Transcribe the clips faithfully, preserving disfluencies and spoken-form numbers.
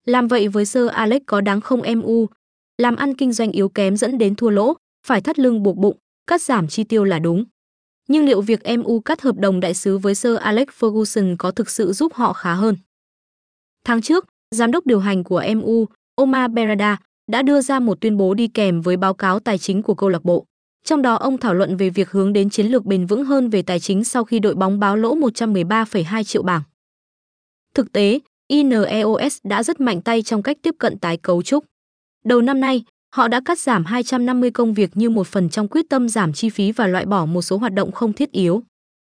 Làm vậy với Sir Alex có đáng không em u? Làm ăn kinh doanh yếu kém dẫn đến thua lỗ, phải thắt lưng buộc bụng, cắt giảm chi tiêu là đúng. Nhưng liệu việc em u cắt hợp đồng đại sứ với Sir Alex Ferguson có thực sự giúp họ khá hơn? Tháng trước, giám đốc điều hành của em u, Omar Berrada, đã đưa ra một tuyên bố đi kèm với báo cáo tài chính của câu lạc bộ. Trong đó ông thảo luận về việc hướng đến chiến lược bền vững hơn về tài chính sau khi đội bóng báo lỗ một trăm mười ba phẩy hai triệu bảng. Thực tế, i en e o ét đã rất mạnh tay trong cách tiếp cận tái cấu trúc. Đầu năm nay, họ đã cắt giảm hai trăm năm mươi công việc như một phần trong quyết tâm giảm chi phí và loại bỏ một số hoạt động không thiết yếu.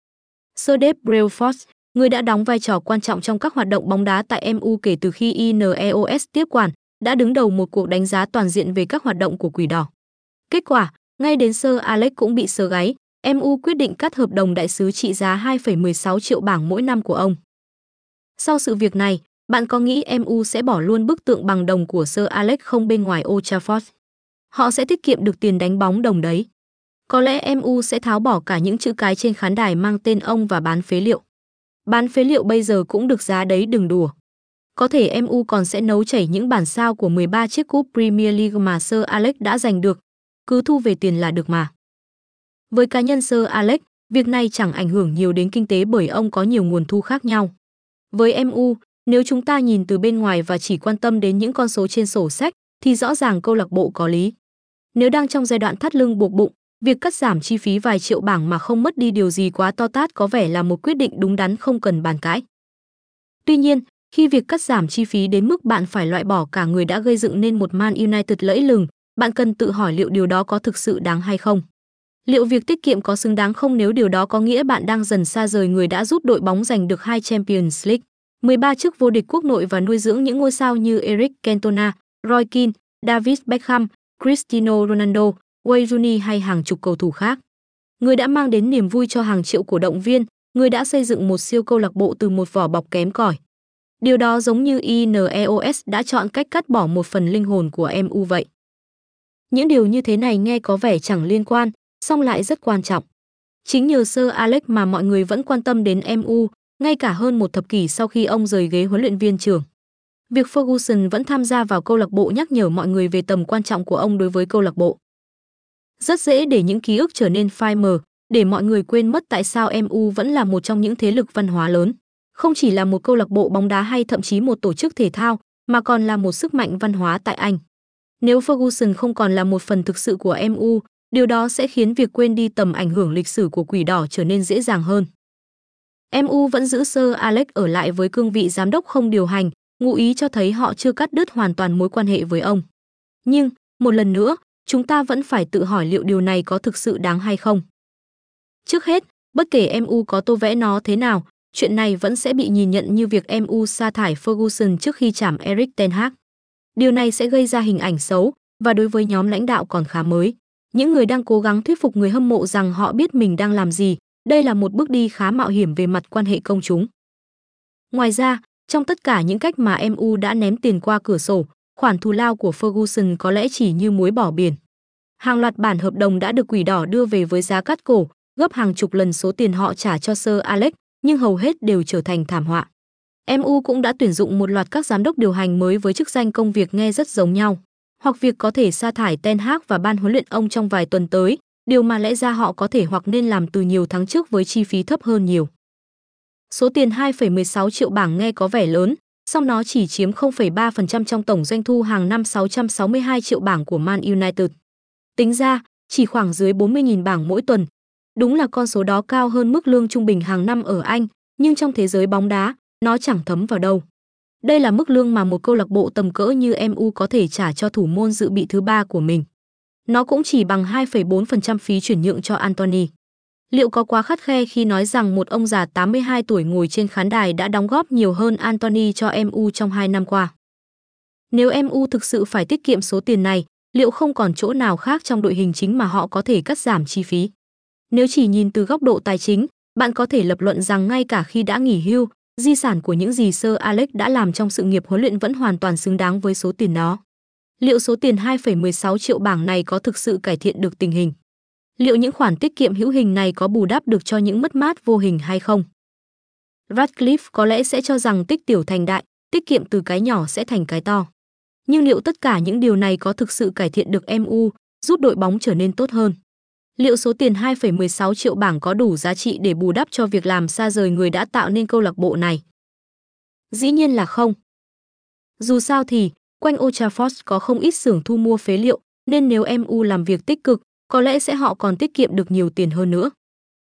Sir Dave Brailsford, người đã đóng vai trò quan trọng trong các hoạt động bóng đá tại em u kể từ khi i en e o ét tiếp quản, đã đứng đầu một cuộc đánh giá toàn diện về các hoạt động của Quỷ Đỏ. Kết quả, ngay đến Sir Alex cũng bị sờ gáy, em u quyết định cắt hợp đồng đại sứ trị giá hai phẩy mười sáu triệu bảng mỗi năm của ông. Sau sự việc này, bạn có nghĩ em u sẽ bỏ luôn bức tượng bằng đồng của Sir Alex không bên ngoài Old Trafford? Họ sẽ tiết kiệm được tiền đánh bóng đồng đấy. Có lẽ em u sẽ tháo bỏ cả những chữ cái trên khán đài mang tên ông và bán phế liệu. Bán phế liệu bây giờ cũng được giá đấy, đừng đùa. Có thể em u còn sẽ nấu chảy những bản sao của mười ba chiếc cúp Premier League mà Sir Alex đã giành được, cứ thu về tiền là được mà. Với cá nhân Sir Alex, việc này chẳng ảnh hưởng nhiều đến kinh tế bởi ông có nhiều nguồn thu khác nhau. Với em u, nếu chúng ta nhìn từ bên ngoài và chỉ quan tâm đến những con số trên sổ sách, thì rõ ràng câu lạc bộ có lý. Nếu đang trong giai đoạn thắt lưng buộc bụng, việc cắt giảm chi phí vài triệu bảng mà không mất đi điều gì quá to tát có vẻ là một quyết định đúng đắn không cần bàn cãi. Tuy nhiên, khi việc cắt giảm chi phí đến mức bạn phải loại bỏ cả người đã gây dựng nên một Man United lẫy lừng, bạn cần tự hỏi liệu điều đó có thực sự đáng hay không. Liệu việc tiết kiệm có xứng đáng không nếu điều đó có nghĩa bạn đang dần xa rời người đã giúp đội bóng giành được hai Champions League, mười ba chức vô địch quốc nội và nuôi dưỡng những ngôi sao như Eric Cantona, Roy Keane, David Beckham, Cristiano Ronaldo, Wayne Rooney hay hàng chục cầu thủ khác. Người đã mang đến niềm vui cho hàng triệu cổ động viên, người đã xây dựng một siêu câu lạc bộ từ một vỏ bọc kém cỏi. Điều đó giống như i en e o ét đã chọn cách cắt bỏ một phần linh hồn của em u vậy. Những điều như thế này nghe có vẻ chẳng liên quan, song lại rất quan trọng. Chính nhờ Sir Alex mà mọi người vẫn quan tâm đến em u, ngay cả hơn một thập kỷ sau khi ông rời ghế huấn luyện viên trưởng. Việc Ferguson vẫn tham gia vào câu lạc bộ nhắc nhở mọi người về tầm quan trọng của ông đối với câu lạc bộ. Rất dễ để những ký ức trở nên phai mờ, để mọi người quên mất tại sao em u vẫn là một trong những thế lực văn hóa lớn. Không chỉ là một câu lạc bộ bóng đá hay thậm chí một tổ chức thể thao, mà còn là một sức mạnh văn hóa tại Anh. Nếu Ferguson không còn là một phần thực sự của em u, điều đó sẽ khiến việc quên đi tầm ảnh hưởng lịch sử của Quỷ Đỏ trở nên dễ dàng hơn. em u vẫn giữ Sir Alex ở lại với cương vị giám đốc không điều hành, ngụ ý cho thấy họ chưa cắt đứt hoàn toàn mối quan hệ với ông. Nhưng, một lần nữa, chúng ta vẫn phải tự hỏi liệu điều này có thực sự đáng hay không. Trước hết, bất kể em u có tô vẽ nó thế nào, chuyện này vẫn sẽ bị nhìn nhận như việc em u sa thải Ferguson trước khi trảm Erik ten Hag. Điều này sẽ gây ra hình ảnh xấu, và đối với nhóm lãnh đạo còn khá mới. Những người đang cố gắng thuyết phục người hâm mộ rằng họ biết mình đang làm gì, đây là một bước đi khá mạo hiểm về mặt quan hệ công chúng. Ngoài ra, trong tất cả những cách mà em u đã ném tiền qua cửa sổ, khoản thù lao của Ferguson có lẽ chỉ như muối bỏ biển. Hàng loạt bản hợp đồng đã được Quỷ Đỏ đưa về với giá cắt cổ, gấp hàng chục lần số tiền họ trả cho Sir Alex, nhưng hầu hết đều trở thành thảm họa. em u cũng đã tuyển dụng một loạt các giám đốc điều hành mới với chức danh công việc nghe rất giống nhau, hoặc việc có thể sa thải Ten Hag và ban huấn luyện ông trong vài tuần tới, điều mà lẽ ra họ có thể hoặc nên làm từ nhiều tháng trước với chi phí thấp hơn nhiều. Số tiền hai phẩy mười sáu triệu bảng nghe có vẻ lớn, song nó chỉ chiếm không phẩy ba phần trăm trong tổng doanh thu hàng năm sáu trăm sáu mươi hai triệu bảng của Man United. Tính ra, chỉ khoảng dưới bốn mươi nghìn bảng mỗi tuần. Đúng là con số đó cao hơn mức lương trung bình hàng năm ở Anh, nhưng trong thế giới bóng đá, nó chẳng thấm vào đâu. Đây là mức lương mà một câu lạc bộ tầm cỡ như em u có thể trả cho thủ môn dự bị thứ ba của mình. Nó cũng chỉ bằng hai phẩy bốn phần trăm phí chuyển nhượng cho Anthony. Liệu có quá khắt khe khi nói rằng một ông già tám mươi hai tuổi ngồi trên khán đài đã đóng góp nhiều hơn Anthony cho em u trong hai năm qua? Nếu em u thực sự phải tiết kiệm số tiền này, liệu không còn chỗ nào khác trong đội hình chính mà họ có thể cắt giảm chi phí? Nếu chỉ nhìn từ góc độ tài chính, bạn có thể lập luận rằng ngay cả khi đã nghỉ hưu, di sản của những gì Sir Alex đã làm trong sự nghiệp huấn luyện vẫn hoàn toàn xứng đáng với số tiền đó. Liệu số tiền hai phẩy mười sáu triệu bảng này có thực sự cải thiện được tình hình? Liệu những khoản tiết kiệm hữu hình này có bù đắp được cho những mất mát vô hình hay không? Ratcliffe có lẽ sẽ cho rằng tích tiểu thành đại, tiết kiệm từ cái nhỏ sẽ thành cái to. Nhưng liệu tất cả những điều này có thực sự cải thiện được em u, giúp đội bóng trở nên tốt hơn? Liệu số tiền hai phẩy mười sáu triệu bảng có đủ giá trị để bù đắp cho việc làm xa rời người đã tạo nên câu lạc bộ này? Dĩ nhiên là không. Dù sao thì, quanh Old Trafford có không ít xưởng thu mua phế liệu, nên nếu em u làm việc tích cực, có lẽ sẽ họ còn tiết kiệm được nhiều tiền hơn nữa.